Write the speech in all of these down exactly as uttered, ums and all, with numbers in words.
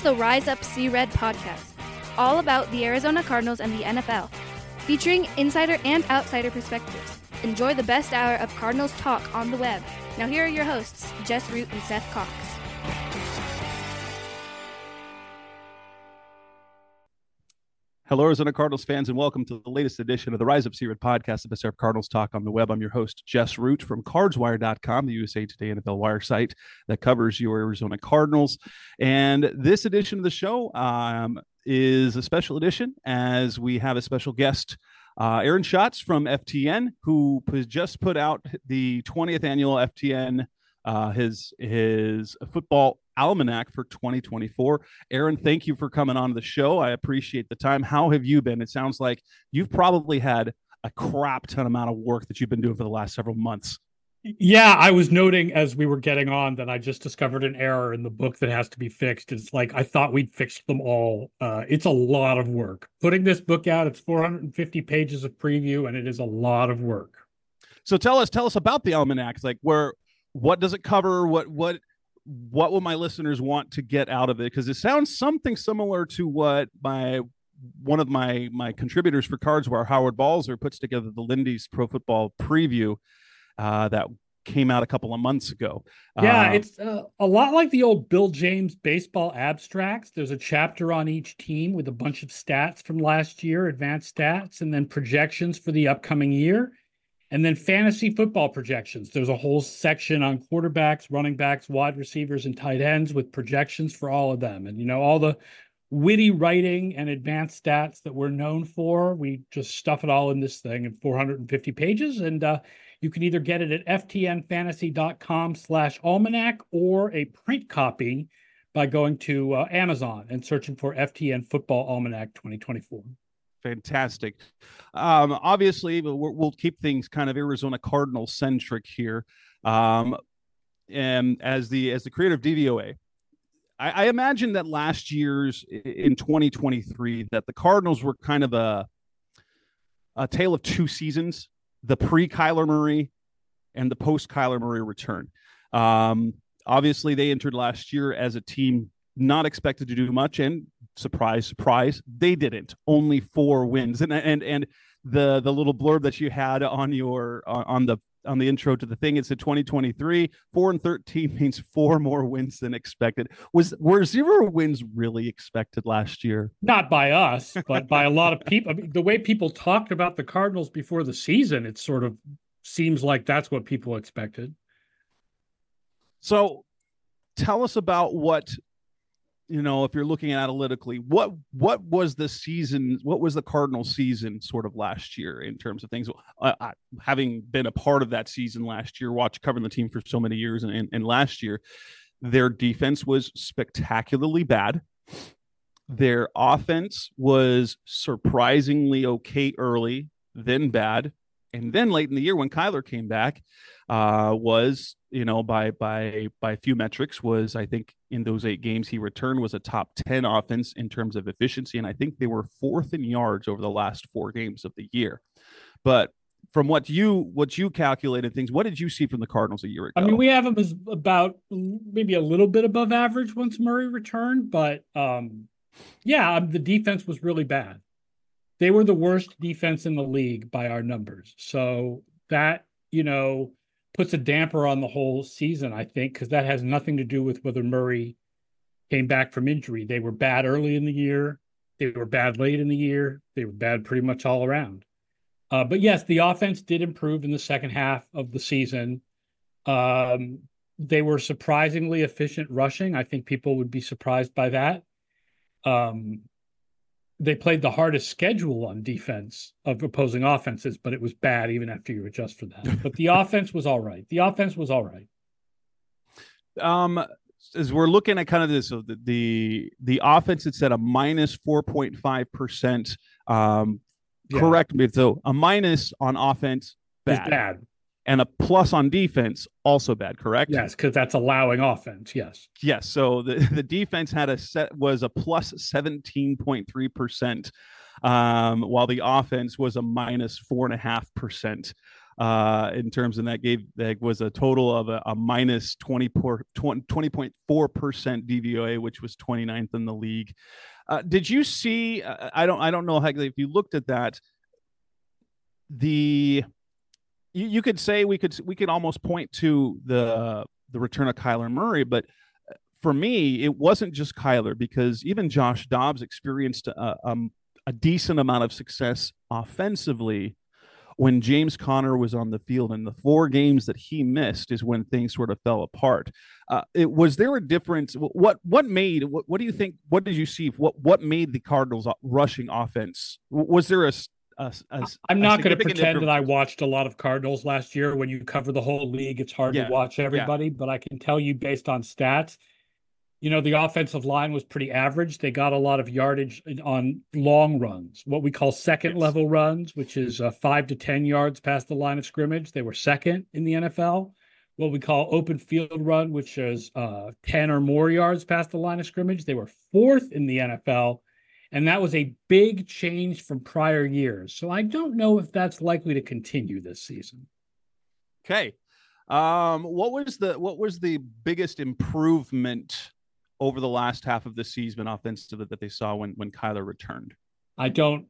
the Rise Up See Red podcast, all about the Arizona Cardinals and the N F L, featuring insider and outsider perspectives. Enjoy the best hour of Cardinals talk on the web. Now here are your hosts, Jess Root and Seth Cox. Hello, Arizona Cardinals fans, and welcome to the latest edition of the Rise Up See Red podcast, the best of Cardinals talk on the web. I'm your host, Jess Root from Cards Wire dot com, the U S A Today N F L Wire site that covers your Arizona Cardinals. And this edition of the show um, is a special edition, as we have a special guest, uh, Aaron Schatz from F T N, who has just put out the twentieth annual F T N, uh, his his football almanac for twenty twenty-four. Aaron, thank you for coming on the show. I appreciate the time. How have you been? It sounds like you've probably had a crap ton amount of work that you've been doing for the last several months. Yeah, I was noting as we were getting on that I just discovered an error in the book that has to be fixed. It's like I thought we'd fixed them all. Uh, it's a lot of work. Putting this book out, it's four hundred fifty pages of preview, and it is a lot of work. So tell us, tell us about the almanac. Like, where, what does it cover? What, what, what will my listeners want to get out of it? Because it sounds something similar to what my one of my my contributors for Cards Wire, Howard Balzer, puts together the Lindy's Pro Football Preview uh, that came out a couple of months ago. Yeah, uh, it's uh, a lot like the old Bill James baseball abstracts. There's a chapter on each team with a bunch of stats from last year, advanced stats, and then projections for the upcoming year. And then fantasy football projections. There's a whole section on quarterbacks, running backs, wide receivers, and tight ends with projections for all of them. And, you know, all the witty writing and advanced stats that we're known for, we just stuff it all in this thing in four hundred fifty pages. And uh, you can either get it at f t n fantasy dot com slash almanac or a print copy by going to uh, Amazon and searching for F T N Football Almanac twenty twenty-four. Fantastic. Um, obviously, we'll, we'll keep things kind of Arizona Cardinal centric here. Um, and as the as the creator of D V O A, I, I imagine that last year's in twenty twenty-three that the Cardinals were kind of a a tale of two seasons: the pre-Kyler Murray and the post-Kyler Murray return. Um, obviously, they entered last year as a team not expected to do much, and surprise, surprise, they didn't. Only four wins, and and and the the little blurb that you had on your on the on the intro to the thing, it said twenty twenty-three four and thirteen means four more wins than expected. Was were zero wins really expected last year? Not by us, but by a lot of people. I mean, the way people talked about the Cardinals before the season, it sort of seems like that's what people expected. So, tell us about what. You know, if you're looking analytically, what what was the season? What was the Cardinal season sort of last year in terms of things? Uh, I, having been a part of that season last year, watch covering the team for so many years, and, and, and last year, their defense was spectacularly bad. Their offense was surprisingly okay early, then bad, and then late in the year when Kyler came back, uh, was you know by by by a few metrics was I think in those eight games he returned was a top ten offense in terms of efficiency, and I think they were fourth in yards over the last four games of the year. But from what you what you calculated things, what did you see from the Cardinals a year ago? I mean, we have them as about maybe a little bit above average once Murray returned, but um, yeah, the defense was really bad. They were the worst defense in the league by our numbers. So that, you know, puts a damper on the whole season, I think, because that has nothing to do with whether Murray came back from injury. They were bad early in the year. They were bad late in the year. They were bad pretty much all around. Uh, but yes, the offense did improve in the second half of the season. Um, they were surprisingly efficient rushing. I think people would be surprised by that. Um, They played the hardest schedule on defense of opposing offenses, but it was bad even after you adjust for that. But the offense was all right. The offense was all right. Um, as we're looking at kind of this, so the the, the offense, it's at a minus four point five percent. Um, yeah. Correct me. So a minus on offense, bad. It's bad. And a plus on defense, also bad, correct? Yes, because that's allowing offense, yes. Yes, so the, the defense had a set was a plus seventeen point three percent, um, while the offense was a minus four point five percent. uh, in terms, and that gave that was a total of a, a minus twenty point four percent D V O A, which was twenty-ninth in the league. Uh, did you see? Uh, I don't I don't know how if you looked at that. The you, you could say we could we could almost point to the the return of Kyler Murray, but for me, it wasn't just Kyler, because even Josh Dobbs experienced a, um, a decent amount of success offensively when James Conner was on the field. And the four games that he missed is when things sort of fell apart. Uh, it, was there a difference? What what made? What, what do you think? What did you see? What what made the Cardinals rushing offense? Was there a A, a, I'm not going to pretend that I watched a lot of Cardinals last year. When you cover the whole league, it's hard yeah, to watch everybody, yeah. But I can tell you based on stats, you know, the offensive line was pretty average. They got a lot of yardage on long runs, what we call second yes. level runs, which is uh, five to ten yards past the line of scrimmage. They were second in the N F L. What we call open field run, which is uh, ten or more yards past the line of scrimmage. They were fourth in the N F L. And that was a big change from prior years. So I don't know if that's likely to continue this season. Okay. Um, what was the what was the biggest improvement over the last half of the season offensively that they saw when when Kyler returned? I don't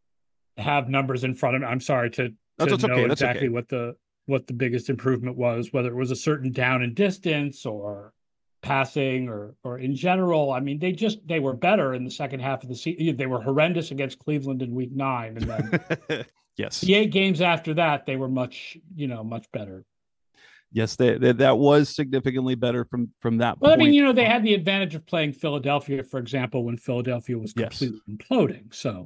have numbers in front of me. I'm sorry to, to that's, know okay. exactly okay. what the what the biggest improvement was, whether it was a certain down and distance or passing or or in general. I mean, they just they were better in the second half of the season. They were horrendous against Cleveland in week nine, and then yes, the eight games after that, they were much you know much better. Yes, they, they, that was significantly better from from that well, point. I mean, you know, they had the advantage of playing Philadelphia, for example, when Philadelphia was completely yes. imploding. So,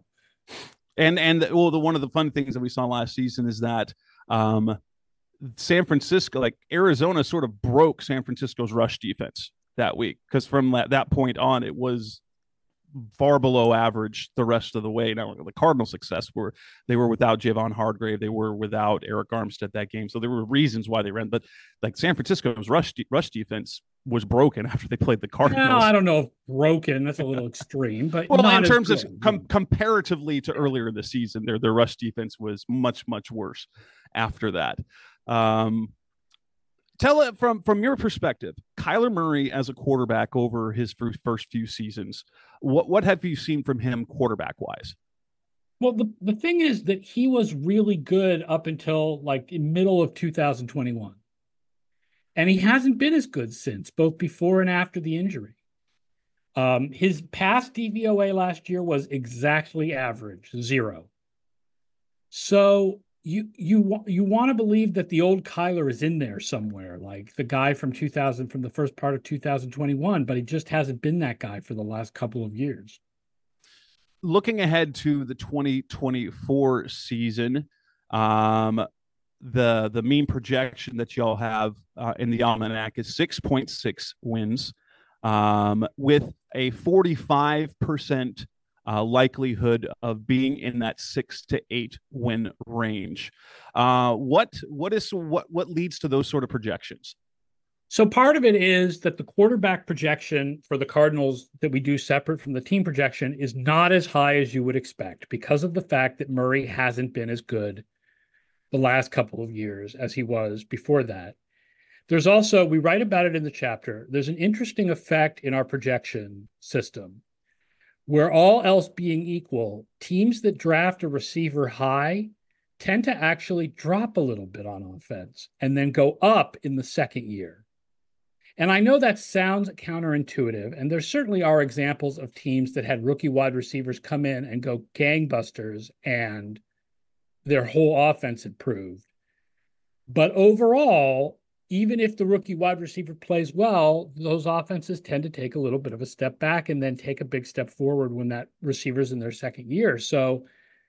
and and well, the one of the fun things that we saw last season is that um, San Francisco, like Arizona, sort of broke San Francisco's rush defense that week, because from that, that point on, it was far below average the rest of the way. Now, the Cardinals' success were they were without Javon Hargrave, they were without Eric Armstead that game, so there were reasons why they ran. But like San Francisco's rush de- rush defense was broken after they played the Cardinals. No, I don't know if broken. That's a little extreme, but well, not in terms of com- comparatively to earlier this season, their their rush defense was much much worse after that. Um, Tell it from from your perspective, Kyler Murray as a quarterback over his first, first few seasons. What what have you seen from him quarterback wise? Well, the, the thing is that he was really good up until like in middle of two thousand twenty-one. And he hasn't been as good since, both before and after the injury. Um, his past D V O A last year was exactly average, zero. So You you you want to believe that the old Kyler is in there somewhere, like the guy from two thousand, from the first part of two thousand twenty-one, but he just hasn't been that guy for the last couple of years. Looking ahead to the twenty twenty-four season, um, the the mean projection that y'all have uh, in the almanac is six point six wins, um, with a forty-five percent Uh, likelihood of being in that six to eight win range. Uh, what what is what what leads to those sort of projections? So part of it is that the quarterback projection for the Cardinals that we do separate from the team projection is not as high as you would expect, because of the fact that Murray hasn't been as good the last couple of years as he was before that. There's also, we write about it in the chapter, there's an interesting effect in our projection system where, all else being equal, teams that draft a receiver high tend to actually drop a little bit on offense and then go up in the second year. And I know that sounds counterintuitive, and there certainly are examples of teams that had rookie wide receivers come in and go gangbusters and their whole offense improved. But overall, even if the rookie wide receiver plays well, those offenses tend to take a little bit of a step back and then take a big step forward when that receiver's in their second year. So,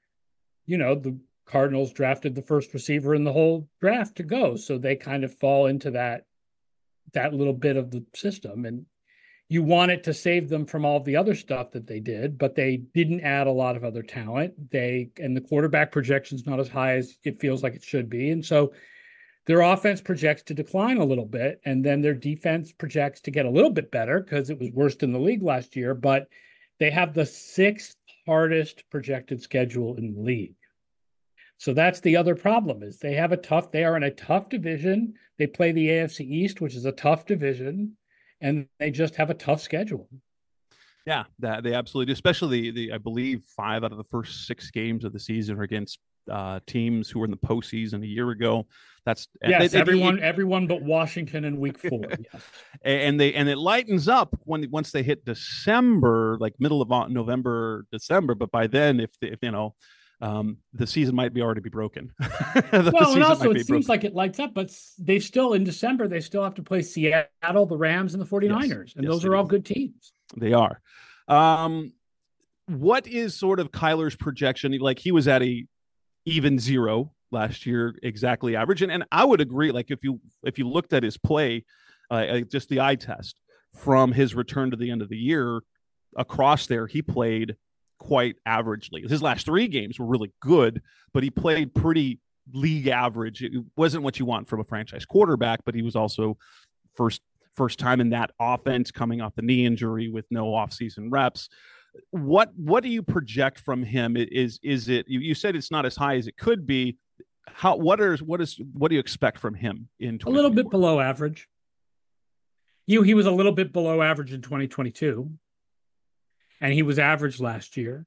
you know, the Cardinals drafted the first receiver in the whole draft to go. So they kind of fall into that, that little bit of the system. And you want it to save them from all the other stuff that they did, but they didn't add a lot of other talent. They, and the quarterback projection's not as high as it feels like it should be. And so their offense projects to decline a little bit, and then their defense projects to get a little bit better because it was worst in the league last year, but they have the sixth hardest projected schedule in the league. So that's the other problem is they have a tough, they are in a tough division. They play the A F C East, which is a tough division, and they just have a tough schedule. Yeah, that they absolutely do. Especially the, I believe five out of the first six games of the season are against uh, teams who were in the postseason a year ago. That's yes, they, they, everyone, it, everyone but Washington in week four. Yes. And they and it lightens up when once they hit December, like middle of November, December. But by then, if, if you know, um, the season might be already be broken. Well, and also it seems broken. like it lights up, but they still in December they still have to play Seattle, the Rams, and the 49ers, yes. and yes, those are all good teams. They are. Um, what is sort of Kyler's projection? Like he was at a even zero last year, exactly average, and and I would agree. Like if you if you looked at his play, uh, just the eye test from his return to the end of the year across there, he played quite averagely. His last three games were really good, but he played pretty league average. It wasn't what you want from a franchise quarterback, but he was also first. First time in that offense coming off the knee injury with no offseason reps. What what do you project from him? Is is it you, you said it's not as high as it could be? How what is what is what do you expect from him in a little bit below average? You he was a little bit below average in twenty twenty-two, and he was average last year.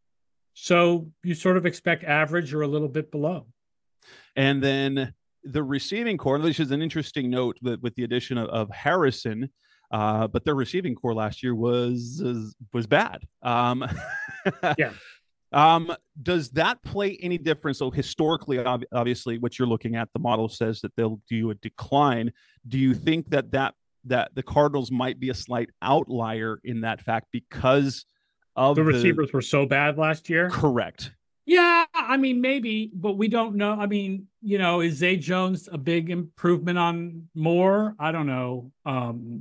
So you sort of expect average or a little bit below. And then the receiving core, which is an interesting note with, with the addition of, of Harrison, uh, but their receiving core last year was was bad. Um, yeah. Um, does that play any difference? So historically, ob- obviously, what you're looking at, the model says that they'll do a decline. Do you think that that that the Cardinals might be a slight outlier in that fact because of the receivers the... were so bad last year? Correct. Yeah, I mean, maybe, but we don't know. I mean, you know, is Zay Jones a big improvement on Moore? I don't know. Um,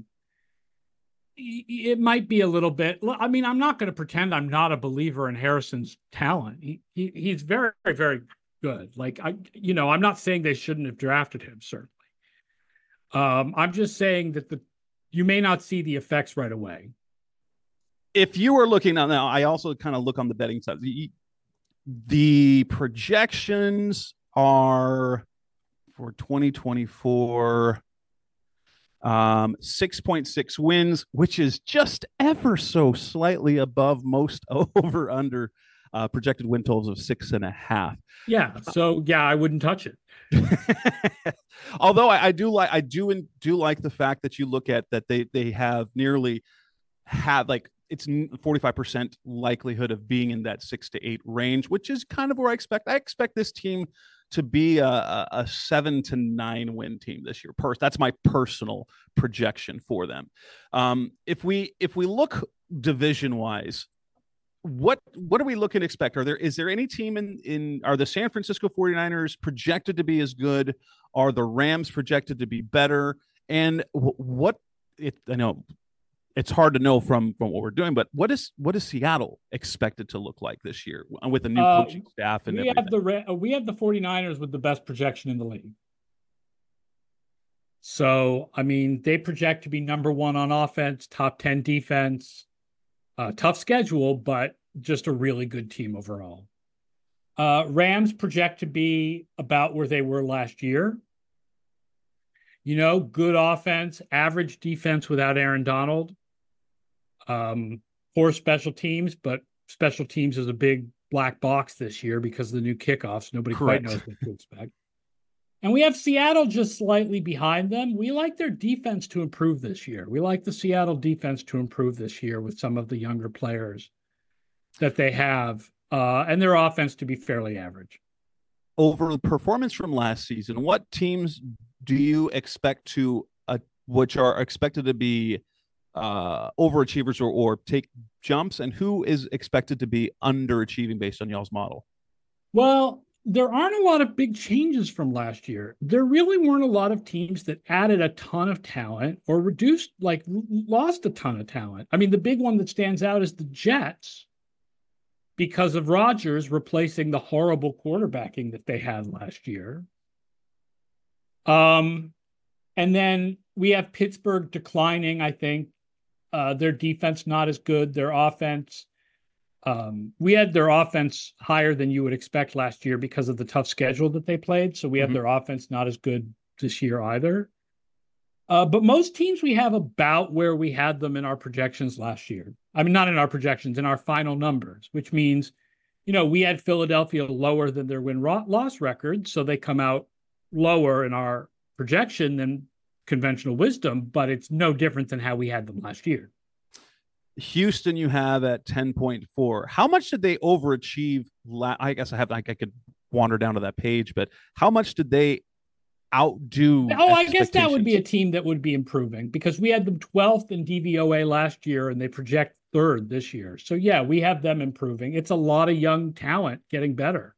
it might be a little bit. I mean, I'm not going to pretend I'm not a believer in Harrison's talent. He, he he's very, very good. Like, I, you know, I'm not saying they shouldn't have drafted him, certainly. Um, I'm just saying that the you may not see the effects right away. If you were looking now, now I also kind of look on the betting side. You, The projections are for twenty twenty-four, um, six point six wins, which is just ever so slightly above most over under uh, projected win totals of six and a half. Yeah. So yeah, I wouldn't touch it. Although I, I do like, I do do like the fact that you look at that they they have nearly have like. It's forty-five percent likelihood of being in that six to eight range, which is kind of where I expect. I expect this team to be a, a seven to nine win team this year. That's my personal projection for them. Um, if we if we look division wise, what what are we looking to expect? Are there is there any team in in are the San Francisco forty-niners projected to be as good? Are the Rams projected to be better? And what it I know. It's hard to know from, from what we're doing, but what is what is Seattle expected to look like this year with a new uh, coaching staff and we everything? have the we have the forty-niners with the best projection in the league. So, I mean, they project to be number one on offense, top ten defense, uh, tough schedule, but just a really good team overall. Uh, Rams project to be about where they were last year. You know, good offense, average defense without Aaron Donald. Um, poor special teams, but special teams is a big black box this year because of the new kickoffs. Nobody Correct. Quite knows what to expect. And we have Seattle just slightly behind them. We like their defense to improve this year. We like the Seattle defense to improve this year with some of the younger players that they have, uh, and their offense to be fairly average. Over the performance from last season, what teams do you expect to, uh, which are expected to be uh overachievers or, or take jumps, and who is expected to be underachieving based on y'all's model? Well, there aren't a lot of big changes from last year. There really weren't a lot of teams that added a ton of talent or reduced, like lost a ton of talent. I mean, the big one that stands out is the Jets because of Rodgers replacing the horrible quarterbacking that they had last year. Um, and then we have Pittsburgh declining, I think. Uh, their defense not as good. Their offense Um, we had their offense higher than you would expect last year because of the tough schedule that they played. So we have mm-hmm. their offense not as good this year either. Uh, but most teams we have about where we had them in our projections last year. I mean, not in our projections, in our final numbers, which means, you know, we had Philadelphia lower than their win-loss record. So they come out lower in our projection than conventional wisdom, but it's no different than how we had them last year. Houston you have at ten point four. How much did they overachieve? La- I guess I have like I could wander down to that page, but how much did they outdo? Oh, I guess that would be a team that would be improving because we had them twelfth in D V O A last year and they project third this year. So yeah, we have them improving. It's a lot of young talent getting better.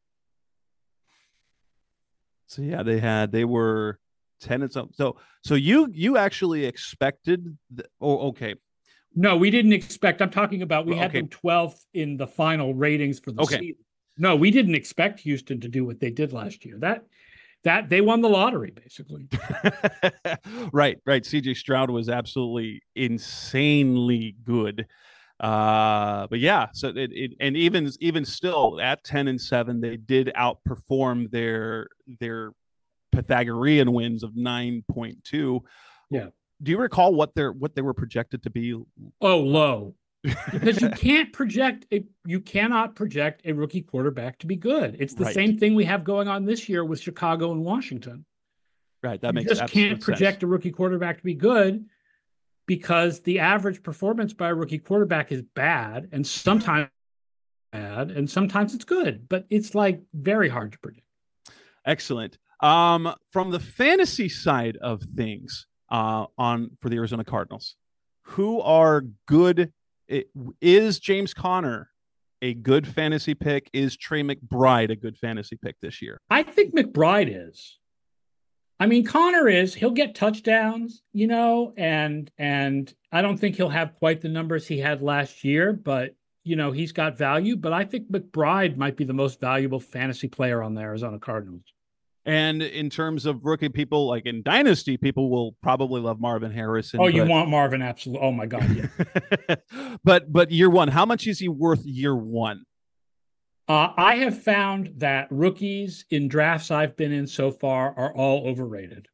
So yeah, they had they were ten and something. So so you you actually expected the, oh okay. No, we didn't expect. I'm talking about we okay. had them twelfth in the final ratings for the okay. season. No, we didn't expect Houston to do what they did last year. That that they won the lottery, basically. right, right. C J Stroud was absolutely insanely good. Uh, but yeah, so it, it and even even still at ten and seven, they did outperform their their Pythagorean wins of nine point two. Yeah. Do you recall what they're what they were projected to be? Oh, low. Because you can't project a you cannot project a rookie quarterback to be good. It's the right. same thing we have going on this year with Chicago and Washington. Right. That you makes just can't project sense. a rookie quarterback to be good because the average performance by a rookie quarterback is bad and sometimes bad and sometimes it's good, but it's like very hard to predict. Excellent. Um, from the fantasy side of things, uh, on for the Arizona Cardinals, who are good? It, is James Conner a good fantasy pick? Is Trey McBride a good fantasy pick this year? I think McBride is. I mean, Conner is. He'll get touchdowns, you know, and and I don't think he'll have quite the numbers he had last year, but, you know, he's got value. But I think McBride might be the most valuable fantasy player on the Arizona Cardinals. And in terms of rookie people, like in Dynasty, people will probably love Marvin Harrison. Oh, you but... want Marvin? Absolutely. Oh, my God. Yeah. but but year one, how much is he worth year one? Uh, I have found that rookies in drafts I've been in so far are all overrated.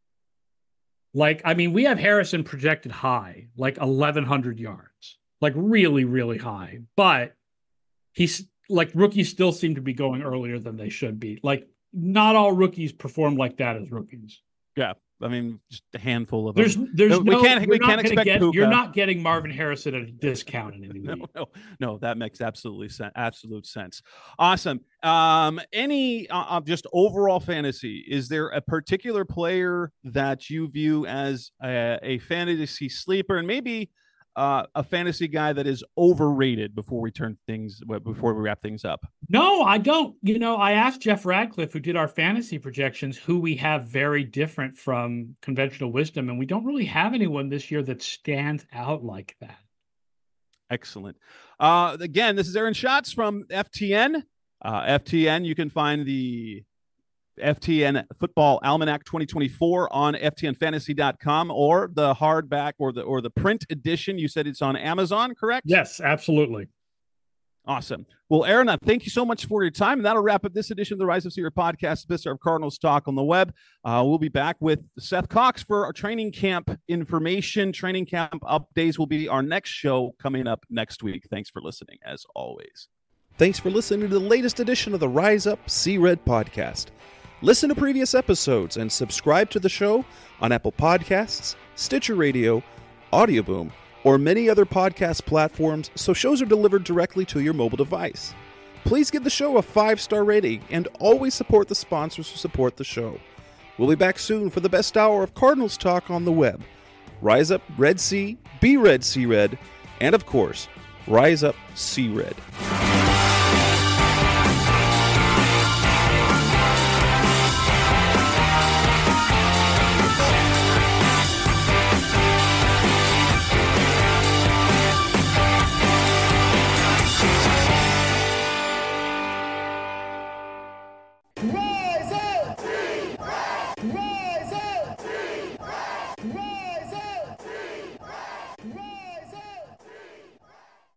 Like, I mean, we have Harrison projected high, like eleven hundred yards, like really, really high. But he's like rookies still seem to be going earlier than they should be. Like, not all rookies perform like that as rookies. Yeah, I mean, just a handful of there's, them. There's no, no, we can't, we can't expect get, Puka. You're not getting Marvin Harrison at a discount in any way. no, no, no, that makes absolutely sense. Absolute sense. Awesome. Um, any uh, just overall fantasy? Is there a particular player that you view as a, a fantasy sleeper, and maybe uh, a fantasy guy that is overrated before we turn things before we wrap things up? No, I don't. You know, I asked Jeff Radcliffe, who did our fantasy projections, who we have very different from conventional wisdom, and we don't really have anyone this year that stands out like that. Excellent. Uh, again, this is Aaron Schatz from F T N. Uh, F T N, you can find the F T N Football Almanac twenty twenty-four on F T N fantasy dot com, or the hardback or the or the print edition. You said it's on Amazon, correct? Yes, absolutely. Awesome. Well, Aaron, thank you so much for your time. And that'll wrap up this edition of the Rise of Seaward podcast, Mister of Cardinals Talk on the web. Uh, we'll be back with Seth Cox for our training camp information. Training camp updates will be our next show coming up next week. Thanks for listening, as always. Thanks for listening to the latest edition of the Rise Up See Red podcast. Listen to previous episodes and subscribe to the show on Apple Podcasts, Stitcher Radio, Audioboom, or many other podcast platforms so shows are delivered directly to your mobile device. Please give the show a five-star rating and always support the sponsors who support the show. We'll be back soon for the best hour of Cardinals talk on the web. Rise up, Red Sea, be Red, See Red, and of course, Rise up, See Red.